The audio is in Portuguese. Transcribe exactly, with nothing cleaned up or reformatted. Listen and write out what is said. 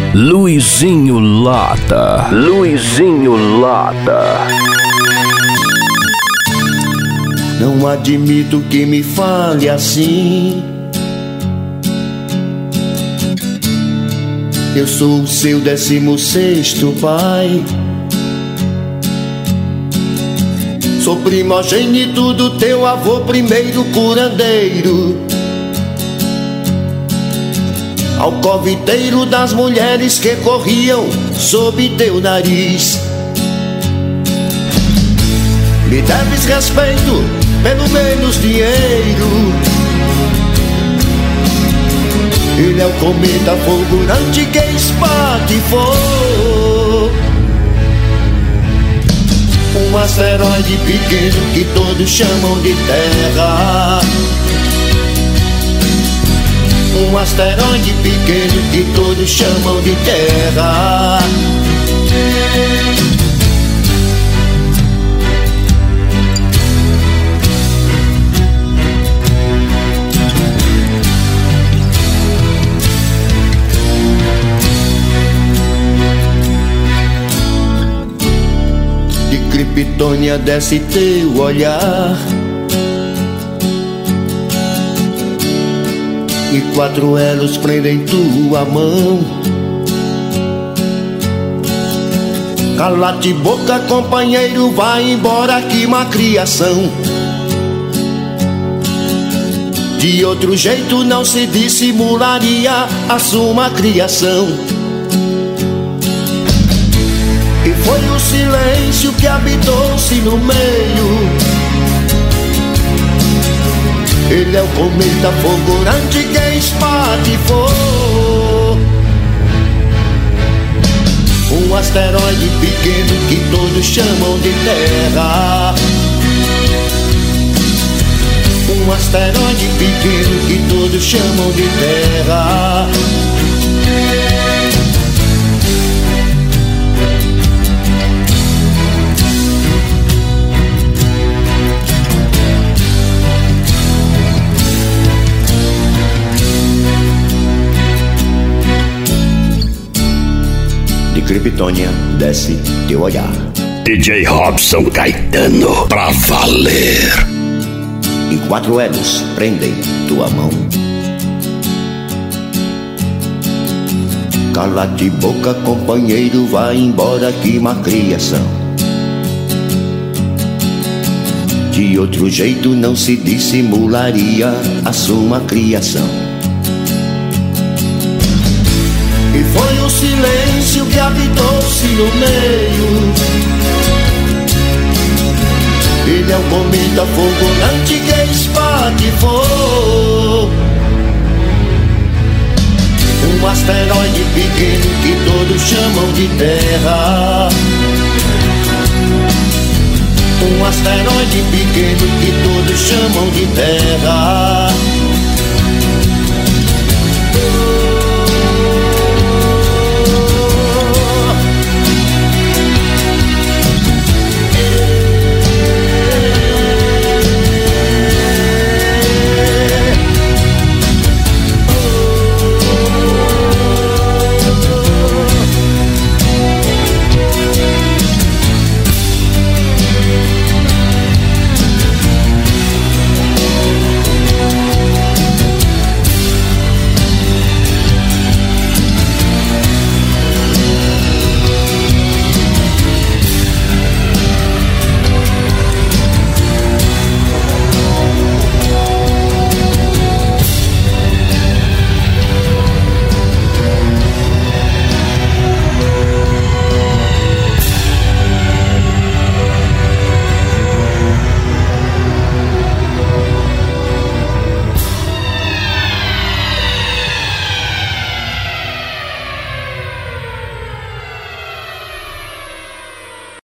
Luizinho Lata. Luizinho Lata. Não admito que me fale assim. Eu sou o seu décimo sexto pai. Sou primogênito do teu avô, primeiro curandeiro, alcoviteiro das mulheres que corriam sob teu nariz. Me deves respeito, pelo menos dinheiro. Ele é o cometa fulgurante que espatifou um asteroide pequeno que todos chamam de Terra. Um asteroide pequeno que todos chamam de Terra. De Criptônia desce teu olhar, e quatro elos prendem tua mão. Cala-te boca, companheiro, vai embora, que má criação. De outro jeito não se dissimularia a sua criação. E foi o silêncio que habitou-se no meio. Ele é o cometa fulgurante que espatifou um asteroide pequeno que todos chamam de Terra. Um asteroide pequeno que todos chamam de Terra. De Criptônia desce teu olhar. D J Robson Caetano, pra valer. E quatro elos prendem tua mão. Cala-te boca, companheiro, vai embora, que má criação. De outro jeito não se dissimularia a sua criação. E foi o silêncio que habitou-se no meio. Ele é o cometa fulgurante que espatifou um asteroide pequeno que todos chamam de Terra. Um asteroide pequeno que todos chamam de Terra.